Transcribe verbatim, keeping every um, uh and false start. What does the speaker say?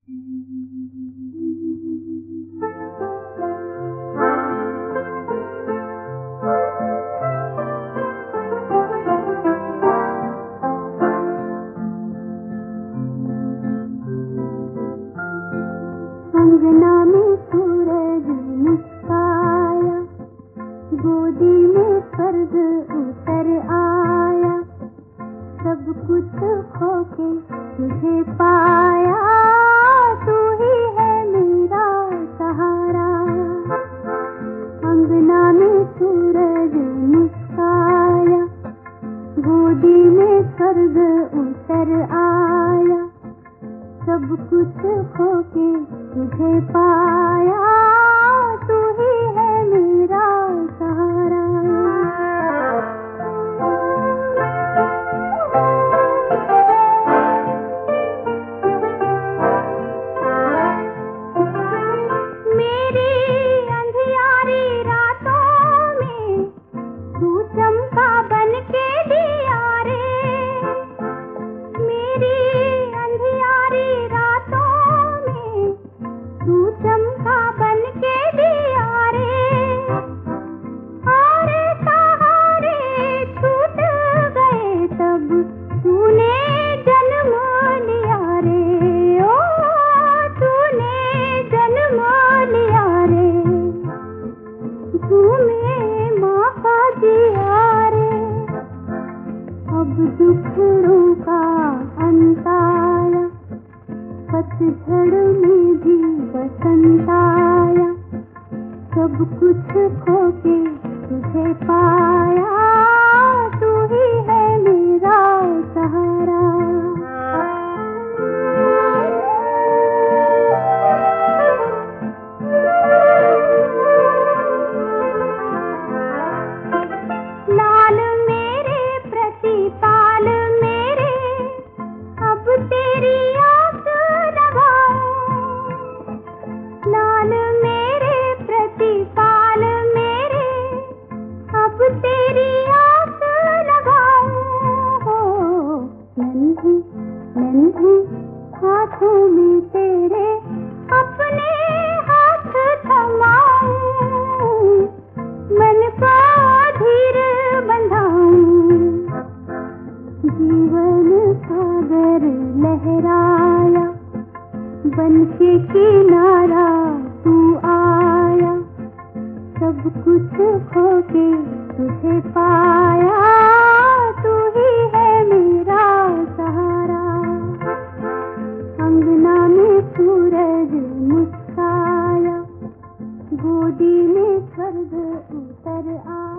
अंगना में सूरज मुस्काया, गोदी में स्वर्ग उतर आया, सब कुछ खो के तुझे पाया, तू ही है मेरा सहारा। अंगना में सूरज मुस्काया, गोदी में स्वर्ग उतर आया, सब कुछ खो के तुझे पाया, तू ही है मेरा सहारा। मेरी अंधियारी रातों में तू चमका बन के दिया रे, मेरी अंधियारी रातों में तू चमका बन के दिया रे, और सहारे छूट गए तब तूने जन्म लिया रे, ओ तूने जन्म लिया रे, तूने माँ का दिया रे। अब दुखड़ों का अंत आया, पतझड़ में भी बसंत आया, सब कुछ खो के तुझे पाया, तू ही है मेरा सहारा। लाल मेरे प्रतिपाल मेरे, अब तेरी आस लगाऊं, लाल मेरे प्रतिपाल मेरे, अब तेरी आस लगाऊं, हो नन्ही नन्ही हाथों में तेरे अपने हाथ थमाऊं, मन को धीर बंधाऊं, जीवन सागर लहराया, बन के किनारा तू आया, सब कुछ खो के तुझे पाया, तू ही है मेरा सहारा। अंगना में सूरज मुस्काया, गोदी में स्वर्ग उतर आया।